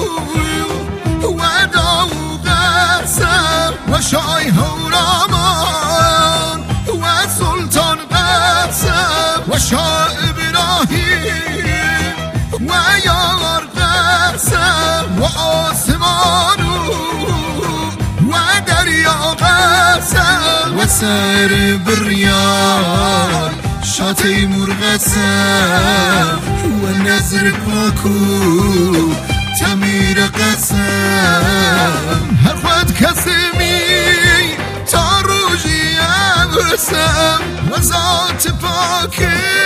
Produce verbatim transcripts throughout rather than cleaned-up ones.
و داو قسم و شای هورامان و سلطان قسم و شاه ابراهیم و یار قسم و آسمانو و دریا قسم و سر بریان شاه تیمور قسم و نظر پاکو تمیر قسم هر خود کسمی تا روژی ابرسم و ذات پاک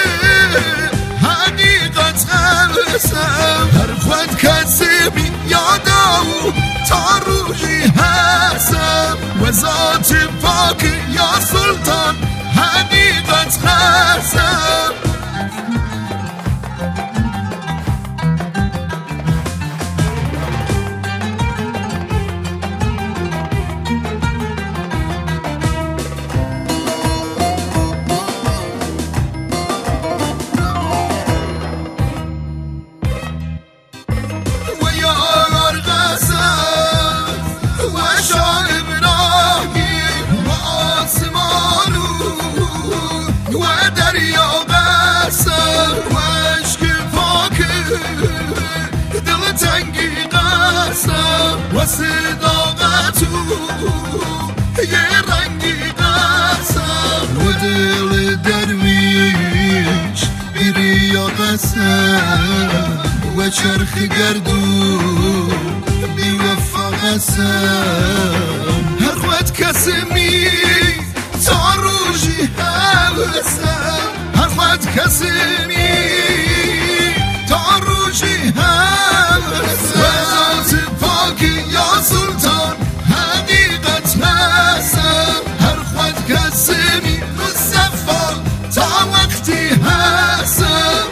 حقیقت ابرسم هر خود کسمی یادم تا روژی هستم و ذات پاک یا سلطان حقیقت قسم و صداقتو یه رنگی قسم و دل درویش بیری یا قسم و چرخ گردون بی وفا قسم هر خود کسمی تا روژی هستم هر خود کسمی تا روژی هستم یا سلطان حقیقت هستم هر خود کسمی مصطفی تا وقتی هستم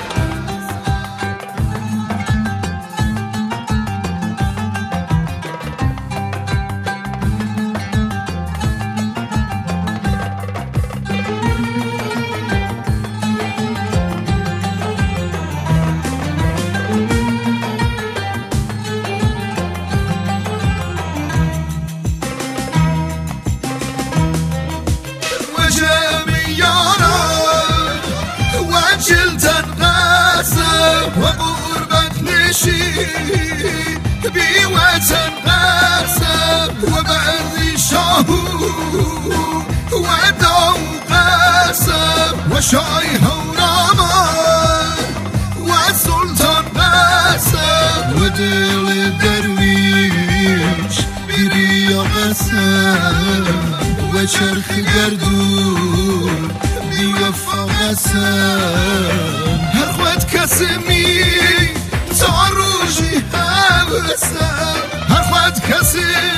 و غربت نشین بی وطن قسم و بردی شاهو و داو قسم و شای هورامان و سلطان قسم و دل درویش بیری یا قسم و چرخ گردون بی وفا قسم هر خود کسمی تا روژی هستم هر خود کسی